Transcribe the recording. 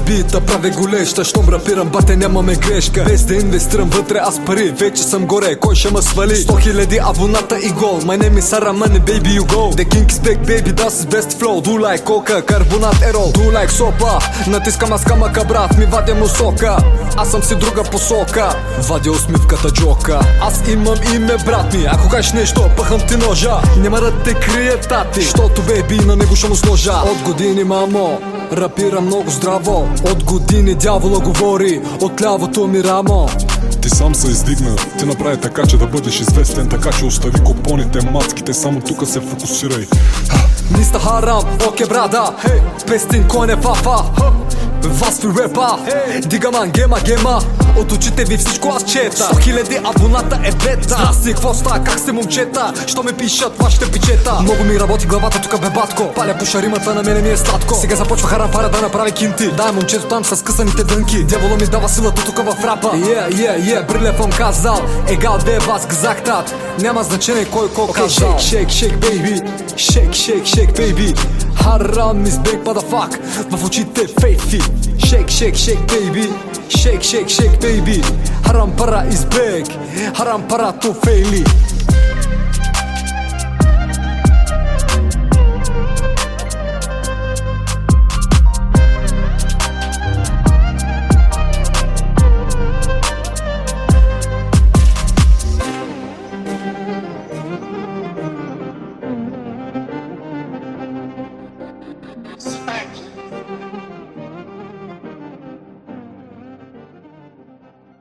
бита прави голеща. Щом рапирам, бате, нямаме грешка. Без да инвестирам вътре аз пари, вече съм горе, кой ще ме свали? 100 000 абоната и гол. My name is Sara Money, baby you go. The king is back, baby, das is best flow. Do like coca, карбонат ерол. Do like сопа, натискам аз камъка, брат, ми вадя му сока. Аз съм си друга посока, вадя усмивката джока. Аз имам име, брат ми, ако кажеш нещо, пъхам ти ножа. Няма да те крие, тати, щото бейби на него ще му сложа. От години, мамо, рапира много здраво. От години дявола говори от лявото ми рамо. Ти сам се издигна, ти направи така, че да бъдеш известен. Така че остави купоните, мацките, само тука се фокусирай. Ниста харам, оке брада, пестин коне фафа. Вас ви репа, дига ман, гема. От очите ви всичко аз чета. 100 000 абоната е бета. Здрасти, какво става, как сте момчета? Що ме пишат вашите пичета? Много ми работи главата тука бе батко. Паля по шаримата, на мене ми е сладко. Сега започва харам пара да направи кинти. Дай момчето там с късаните дънки. Дявола ми дава силата тука в рапа. Бриле съм казал, егал де вас гзактат. Няма значение кой ко казал. Shake, baby, shake, baby. Харам is big motherfuck. В очите фейфи. Shake, baby. Shake, baby. Haram para is back. Haram para to faili.